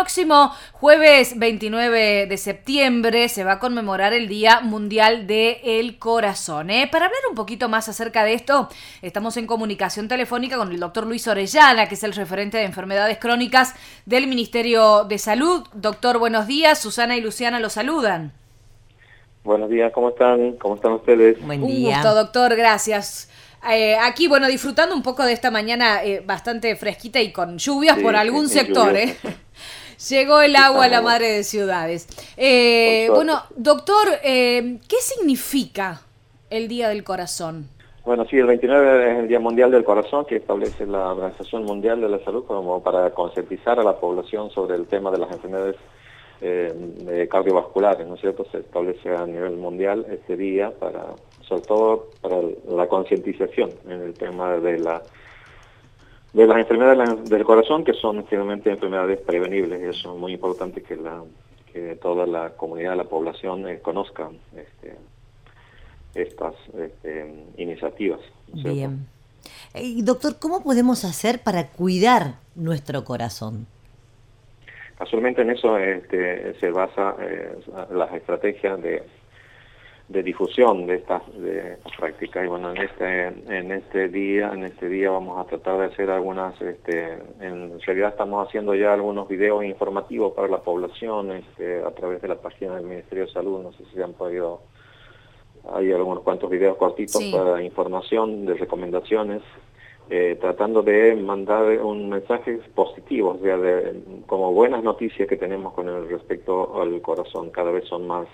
próximo jueves 29 de septiembre se va a conmemorar el Día Mundial del Corazón. Para hablar un poquito más acerca de esto, estamos en comunicación telefónica con el doctor Luis Orellana, que es el referente de enfermedades crónicas del Ministerio de Salud. Doctor, buenos días. Susana y Luciana lo saludan. Buenos días, ¿cómo están? ¿Cómo están ustedes? Buen día. Un gusto, doctor, gracias. Aquí, bueno, disfrutando un poco de esta mañana bastante fresquita y con lluvias por algún sector. Llegó el agua a la madre de ciudades. Bueno, doctor, ¿qué significa el Día del Corazón? Bueno, sí, el 29 es el Día Mundial del Corazón, que establece la Organización Mundial de la Salud como para concientizar a la población sobre el tema de las enfermedades cardiovasculares, ¿no es cierto? Se establece a nivel mundial este día sobre todo para la concientización en el tema de las enfermedades del corazón, que son finalmente enfermedades prevenibles, y eso es muy importante que toda la comunidad, la población conozca estas iniciativas, ¿no? Bien. Doctor, ¿cómo podemos hacer para cuidar nuestro corazón? Casualmente en eso se basa las estrategias de difusión de estas prácticas. Y bueno, en este día vamos a tratar de hacer algunas, en realidad estamos haciendo ya algunos videos informativos para la población a través de la página del Ministerio de Salud. No sé si han podido, hay algunos cuantos videos cortitos para información, de recomendaciones, tratando de mandar un mensaje positivo, o sea, como buenas noticias que tenemos con el respecto al corazón. Cada vez son más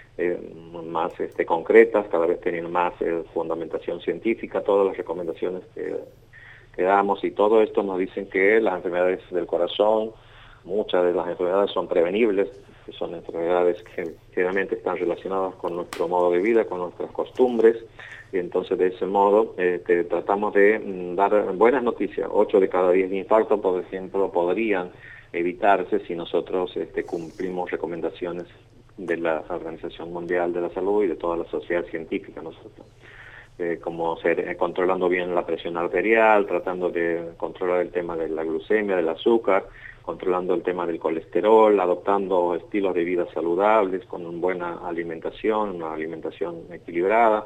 concretas, cada vez tienen más fundamentación científica, todas las recomendaciones que damos, y todo esto nos dicen que las enfermedades del corazón, muchas de las enfermedades son prevenibles, que son enfermedades que generalmente están relacionadas con nuestro modo de vida, con nuestras costumbres, y entonces de ese modo tratamos de dar buenas noticias. 8 de cada 10 infartos, por ejemplo, podrían evitarse si nosotros cumplimos recomendaciones de la Organización Mundial de la Salud y de toda la sociedad científica, nosotros. Como controlando bien la presión arterial, tratando de controlar el tema de la glucemia, del azúcar, controlando el tema del colesterol, adoptando estilos de vida saludables, con una buena alimentación, una alimentación equilibrada,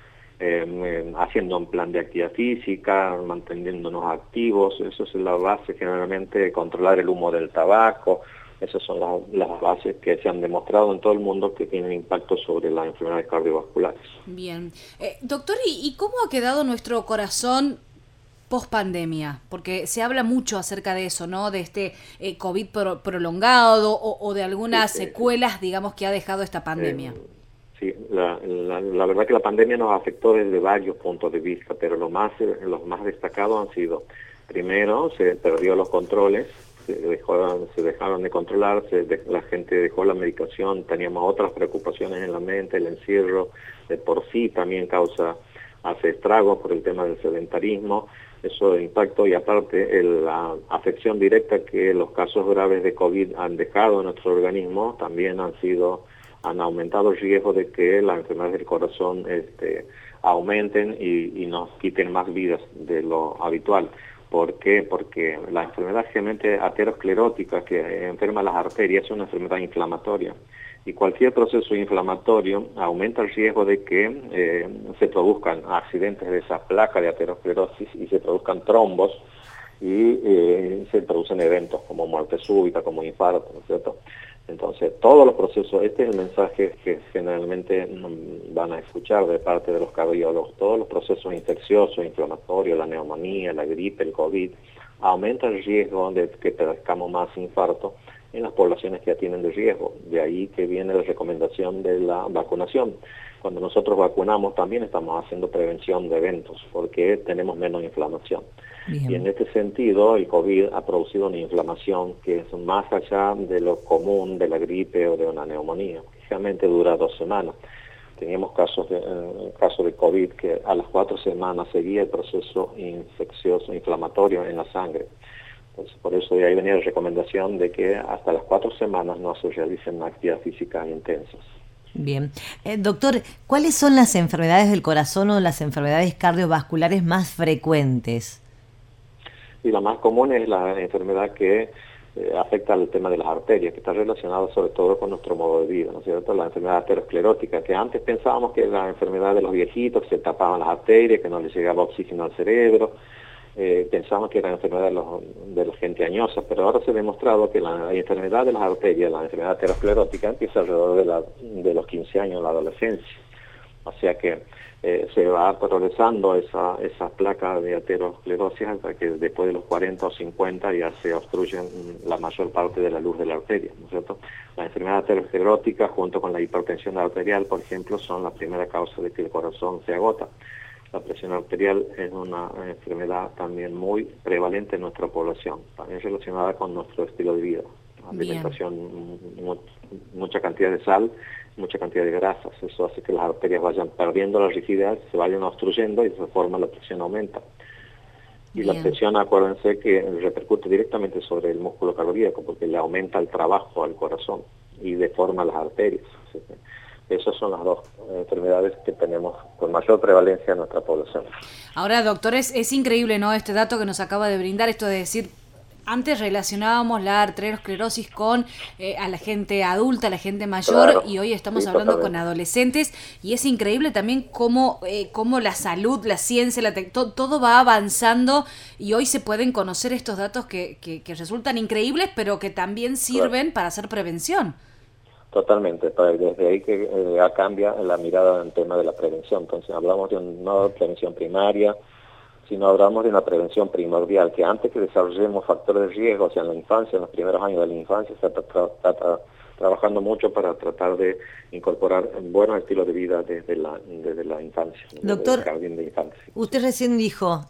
haciendo un plan de actividad física, manteniéndonos activos. Eso es la base, generalmente, controlar el humo del tabaco. Esas son las bases que se han demostrado en todo el mundo que tienen impacto sobre las enfermedades cardiovasculares. Bien. Doctor, ¿y cómo ha quedado nuestro corazón post-pandemia? Porque se habla mucho acerca de eso, ¿no? De este COVID prolongado o de algunas secuelas, digamos, que ha dejado esta pandemia. Sí, la verdad que la pandemia nos afectó desde varios puntos de vista, pero los más destacados han sido, primero, se perdió los controles, se dejaron de controlar, la gente dejó la medicación, teníamos otras preocupaciones en la mente, el encierro de por sí también hace estragos por el tema del sedentarismo, eso de impacto, y aparte la afección directa que los casos graves de COVID han dejado en nuestro organismo, también han aumentado el riesgo de que las enfermedades del corazón aumenten y nos quiten más vidas de lo habitual. ¿Por qué? Porque la enfermedad generalmente aterosclerótica que enferma las arterias es una enfermedad inflamatoria, y cualquier proceso inflamatorio aumenta el riesgo de que se produzcan accidentes de esa placa de aterosclerosis y se produzcan trombos y se producen eventos como muerte súbita, como infarto, ¿no es cierto? Entonces, todos los procesos, este es el mensaje que generalmente van a escuchar de parte de los cardiólogos, todos los procesos infecciosos, inflamatorios, la neumonía, la gripe, el COVID, aumenta el riesgo de que padezcamos más infarto en las poblaciones que ya tienen de riesgo. De ahí que viene la recomendación de la vacunación. Cuando nosotros vacunamos también estamos haciendo prevención de eventos porque tenemos menos inflamación. Bien. Y en este sentido el COVID ha producido una inflamación que es más allá de lo común de la gripe o de una neumonía, que generalmente dura 2 semanas. Teníamos caso de COVID que a las 4 semanas seguía el proceso infeccioso, inflamatorio en la sangre. Entonces, por eso de ahí venía la recomendación de que hasta las 4 semanas no se realicen actividades físicas intensas. Bien. Doctor, ¿cuáles son las enfermedades del corazón o las enfermedades cardiovasculares más frecuentes? Y la más común es la enfermedad que afecta al tema de las arterias, que está relacionado sobre todo con nuestro modo de vida, ¿no es cierto? La enfermedad aterosclerótica, que antes pensábamos que era la enfermedad de los viejitos, que se tapaban las arterias, que no les llegaba oxígeno al cerebro, pensábamos que era la enfermedad de la gente añosa, pero ahora se ha demostrado que la enfermedad de las arterias, la enfermedad aterosclerótica, empieza alrededor de los 15 años en la adolescencia. O sea que se va progresando esa placa de aterosclerosis hasta que después de los 40 o 50 ya se obstruyen la mayor parte de la luz de la arteria, ¿no es cierto? La enfermedad aterosclerótica junto con la hipertensión arterial, por ejemplo, son la primera causa de que el corazón se agota. La presión arterial es una enfermedad también muy prevalente en nuestra población, también relacionada con nuestro estilo de vida, alimentación, mucha cantidad de sal, mucha cantidad de grasas. Eso hace que las arterias vayan perdiendo la rigidez, se vayan obstruyendo y de esa forma la presión aumenta. Y la presión, acuérdense que repercute directamente sobre el músculo cardíaco porque le aumenta el trabajo al corazón y deforma las arterias. Esas son las dos enfermedades que tenemos con mayor prevalencia en nuestra población. Ahora, doctor, es increíble, ¿no? Este dato que nos acaba de brindar, esto de decir, antes relacionábamos la arteriosclerosis con a la gente adulta, a la gente mayor, claro, y hoy estamos hablando con adolescentes, y es increíble también cómo la salud, la ciencia, todo va avanzando, y hoy se pueden conocer estos datos que resultan increíbles, pero que también sirven para hacer prevención. Totalmente, desde ahí que cambia la mirada en tema de la prevención. Entonces hablamos de una prevención primaria, sino hablamos de una prevención primordial, que antes que desarrollemos factores de riesgo, o sea, en la infancia, en los primeros años de la infancia, se está trabajando mucho para tratar de incorporar buenos estilos de vida desde la infancia. Doctor, desde el jardín de infancia. Usted recién dijo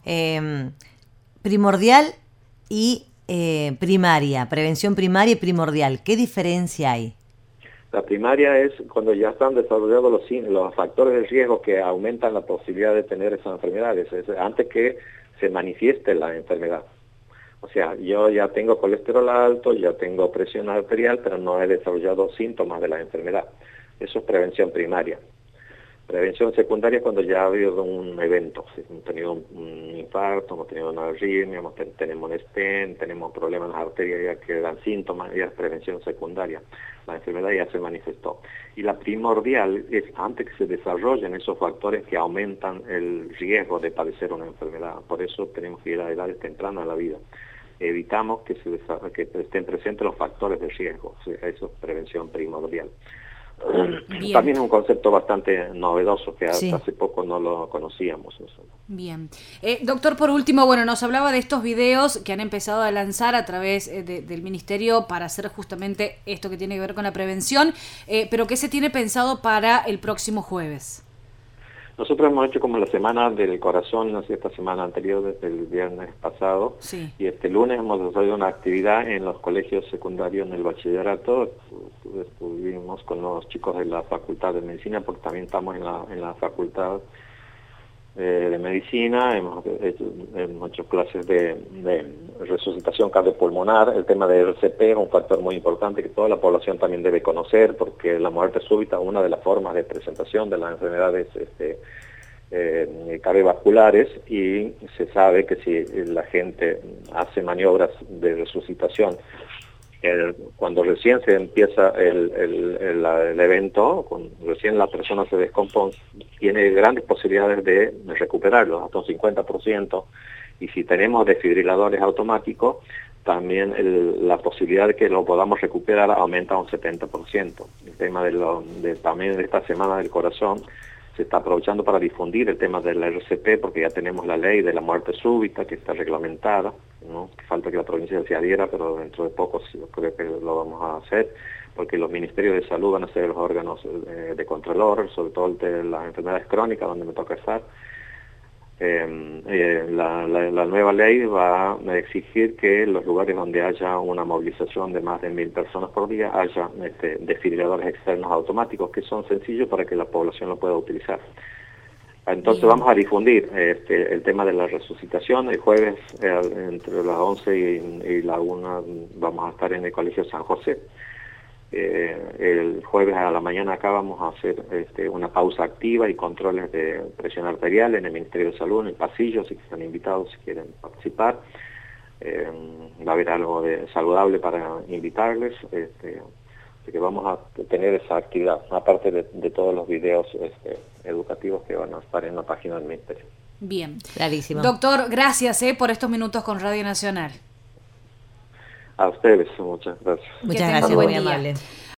primordial y primaria, prevención primaria y primordial. ¿Qué diferencia hay? La primaria es cuando ya están desarrollados los factores de riesgo que aumentan la posibilidad de tener esas enfermedades, es antes que se manifieste la enfermedad. O sea, yo ya tengo colesterol alto, ya tengo presión arterial, pero no he desarrollado síntomas de la enfermedad. Eso es prevención primaria. Prevención secundaria es cuando ya ha habido un evento, si hemos tenido un infarto, hemos tenido una arritmia, tenemos un stent, tenemos problemas en las arterias ya que dan síntomas, ya es prevención secundaria. La enfermedad ya se manifestó. Y la primordial es antes que se desarrollen esos factores que aumentan el riesgo de padecer una enfermedad. Por eso tenemos que ir a edades tempranas de la vida. Evitamos que estén presentes los factores de riesgo. O sea, eso es prevención primordial. Bien. También es un concepto bastante novedoso que hasta hace poco no lo conocíamos. Bien. Doctor, por último, bueno, nos hablaba de estos videos que han empezado a lanzar a través del Ministerio para hacer justamente esto que tiene que ver con la prevención, pero ¿qué se tiene pensado para el próximo jueves? Nosotros hemos hecho como la semana del corazón, no sé, esta semana anterior, desde el viernes pasado, y este lunes hemos desarrollado una actividad en los colegios secundarios en el bachillerato. Estuvimos con los chicos de la Facultad de Medicina, porque también estamos en la Facultad de Medicina, hemos hecho clases de resucitación cardiopulmonar. El tema de RCP es un factor muy importante que toda la población también debe conocer, porque la muerte súbita es una de las formas de presentación de las enfermedades cardiovasculares, y se sabe que si la gente hace maniobras de resucitación cuando recién se empieza el evento, recién la persona se descompone, tiene grandes posibilidades de recuperarlo, hasta un 50%, y si tenemos desfibriladores automáticos, también la posibilidad de que lo podamos recuperar aumenta un 70%. El tema también de esta semana del corazón se está aprovechando para difundir el tema del RCP, porque ya tenemos la ley de la muerte súbita que está reglamentada, ¿no? Falta que la provincia se adhiera, pero dentro de poco creo que lo vamos a hacer, porque los ministerios de salud van a ser los órganos de control, sobre todo de las enfermedades crónicas, donde me toca estar. La nueva ley va a exigir que en los lugares donde haya una movilización de más de 1.000 personas por día haya desfibriladores externos automáticos, que son sencillos para que la población lo pueda utilizar. Entonces vamos a difundir el tema de la resucitación. El jueves entre las 11 y la 1 vamos a estar en el Colegio San José. El jueves a la mañana acá vamos a hacer una pausa activa y controles de presión arterial en el Ministerio de Salud, en el pasillo, si están invitados, si quieren participar. va a haber algo de saludable para invitarles, así que vamos a tener esa actividad, aparte de todos los videos educativos que van a estar en la página del Ministerio. Bien. Clarísimo. Doctor, gracias por estos minutos con Radio Nacional. A ustedes, muchas gracias. Muchas gracias, muy amable.